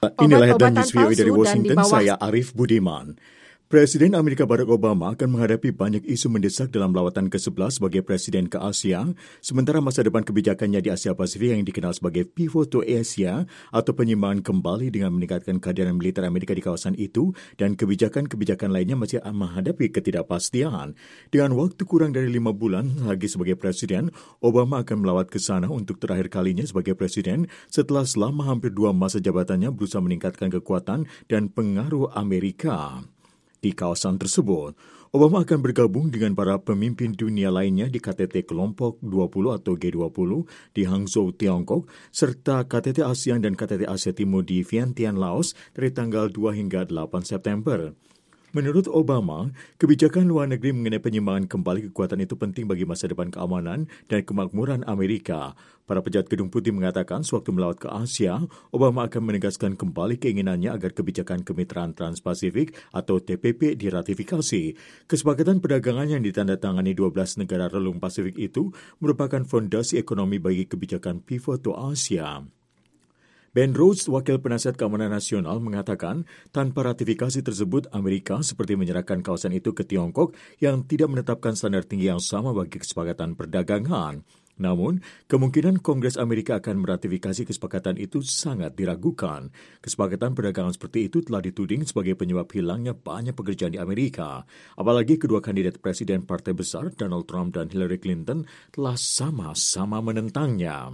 Inilah headline obat-obatan news VOA dari palsu dan Washington, di bawah saya Arif Budiman. Presiden Amerika Barack Obama akan menghadapi banyak isu mendesak dalam lawatan ke-11 sebagai presiden ke Asia, sementara masa depan kebijakannya di Asia Pasifik yang dikenal sebagai Pivot to Asia atau penyimbangan kembali dengan meningkatkan kehadiran militer Amerika di kawasan itu dan kebijakan-kebijakan lainnya masih menghadapi ketidakpastian. Dengan waktu kurang dari 5 bulan lagi sebagai presiden, Obama akan melawat ke sana untuk terakhir kalinya sebagai presiden setelah selama hampir 2 masa jabatannya berusaha meningkatkan kekuatan dan pengaruh Amerika. Di kawasan tersebut, Obama akan bergabung dengan para pemimpin dunia lainnya di KTT Kelompok 20 atau G20 di Hangzhou, Tiongkok, serta KTT ASEAN dan KTT Asia Timur di Vientiane, Laos dari tanggal 2 hingga 8 September. Menurut Obama, kebijakan luar negeri mengenai penyimbangan kembali kekuatan itu penting bagi masa depan keamanan dan kemakmuran Amerika. Para pejabat Gedung Putih mengatakan sewaktu melawat ke Asia, Obama akan menegaskan kembali keinginannya agar kebijakan kemitraan Trans-Pasifik atau TPP diratifikasi. Kesepakatan perdagangan yang ditandatangani 12 negara relung Pasifik itu merupakan fondasi ekonomi bagi kebijakan Pivot to Asia. Ben Rhodes, Wakil Penasihat Keamanan Nasional, mengatakan tanpa ratifikasi tersebut, Amerika seperti menyerahkan kawasan itu ke Tiongkok yang tidak menetapkan standar tinggi yang sama bagi kesepakatan perdagangan. Namun, kemungkinan Kongres Amerika akan meratifikasi kesepakatan itu sangat diragukan. Kesepakatan perdagangan seperti itu telah dituding sebagai penyebab hilangnya banyak pekerjaan di Amerika. Apalagi kedua kandidat presiden partai besar, Donald Trump dan Hillary Clinton, telah sama-sama menentangnya.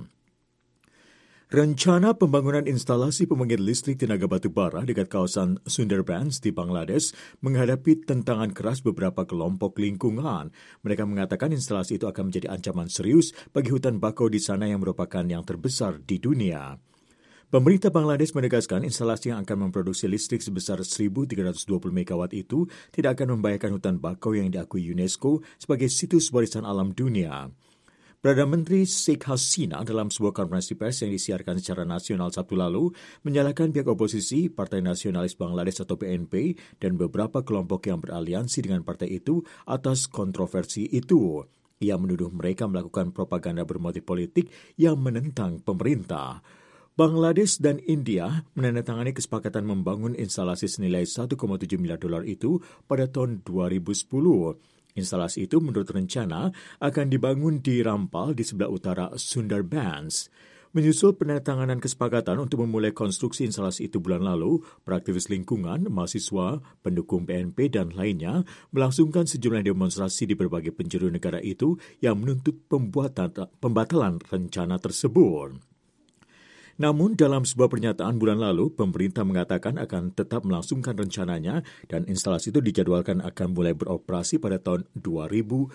Rencana pembangunan instalasi pembangkit listrik tenaga batu bara dekat kawasan Sundarbans di Bangladesh menghadapi tentangan keras beberapa kelompok lingkungan. Mereka mengatakan instalasi itu akan menjadi ancaman serius bagi hutan bakau di sana yang merupakan yang terbesar di dunia. Pemerintah Bangladesh menegaskan instalasi yang akan memproduksi listrik sebesar 1.320 MW itu tidak akan membahayakan hutan bakau yang diakui UNESCO sebagai situs warisan alam dunia. Perdana Menteri Sheikh Hasina dalam sebuah konferensi pers yang disiarkan secara nasional Sabtu lalu menyalahkan pihak oposisi, Partai Nasionalis Bangladesh atau PNP, dan beberapa kelompok yang beraliansi dengan partai itu atas kontroversi itu. Ia menuduh mereka melakukan propaganda bermotif politik yang menentang pemerintah. Bangladesh dan India menandatangani kesepakatan membangun instalasi senilai $1,7 miliar itu pada tahun 2010. Instalasi itu menurut rencana akan dibangun di Rampal di sebelah utara Sundarbans. Menyusul penandatanganan kesepakatan untuk memulai konstruksi instalasi itu bulan lalu, praktivis lingkungan, mahasiswa, pendukung PNP, dan lainnya melangsungkan sejumlah demonstrasi di berbagai penjuru negara itu yang menuntut pembatalan rencana tersebut. Namun, dalam sebuah pernyataan bulan lalu, pemerintah mengatakan akan tetap melangsungkan rencananya dan instalasi itu dijadwalkan akan mulai beroperasi pada tahun 2018.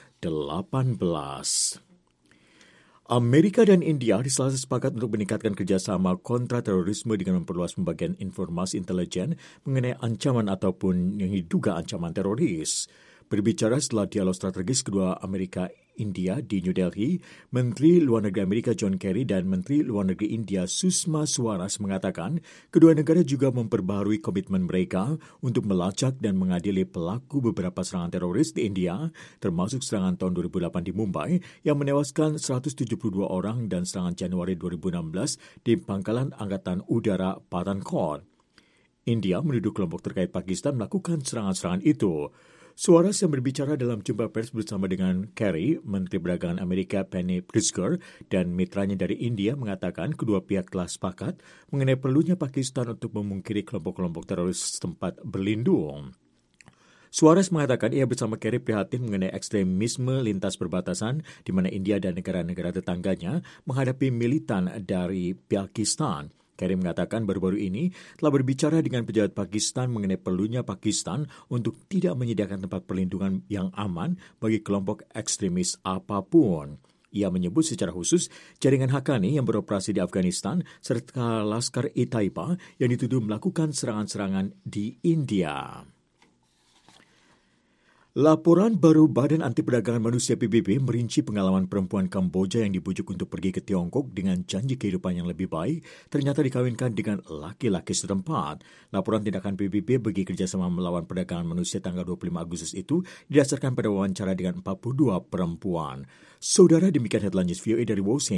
Amerika dan India di Selasa sepakat untuk meningkatkan kerjasama kontra terorisme dengan memperluas pembagian informasi intelijen mengenai ancaman ataupun yang diduga ancaman teroris. Berbicara setelah dialog strategis kedua Amerika-India di New Delhi, Menteri Luar Negeri Amerika John Kerry dan Menteri Luar Negeri India Sushma Swaras mengatakan kedua negara juga memperbaharui komitmen mereka untuk melacak dan mengadili pelaku beberapa serangan teroris di India, termasuk serangan tahun 2008 di Mumbai yang menewaskan 172 orang dan serangan Januari 2016 di Pangkalan Angkatan Udara Pathankot. India menuduh kelompok terkait Pakistan melakukan serangan-serangan itu. Suaras yang berbicara dalam jumpa pers bersama dengan Kerry, Menteri Perdagangan Amerika Penny Pritzker, dan mitranya dari India mengatakan kedua pihak telah sepakat mengenai perlunya Pakistan untuk memungkiri kelompok-kelompok teroris tempat berlindung. Suaras mengatakan ia bersama Kerry prihatin mengenai ekstremisme lintas perbatasan di mana India dan negara-negara tetangganya menghadapi militan dari Pakistan. Kerry mengatakan baru-baru ini telah berbicara dengan pejabat Pakistan mengenai perlunya Pakistan untuk tidak menyediakan tempat perlindungan yang aman bagi kelompok ekstremis apapun. Ia menyebut secara khusus jaringan Haqqani yang beroperasi di Afghanistan serta Lashkar-e-Taiba yang dituduh melakukan serangan-serangan di India. Laporan baru Badan Anti Perdagangan Manusia PBB merinci pengalaman perempuan Kamboja yang dibujuk untuk pergi ke Tiongkok dengan janji kehidupan yang lebih baik, ternyata dikawinkan dengan laki-laki setempat. Laporan tindakan PBB bagi kerjasama melawan perdagangan manusia tanggal 25 Agustus itu didasarkan pada wawancara dengan 42 perempuan. Saudara, demikian headline news VOA dari Washington.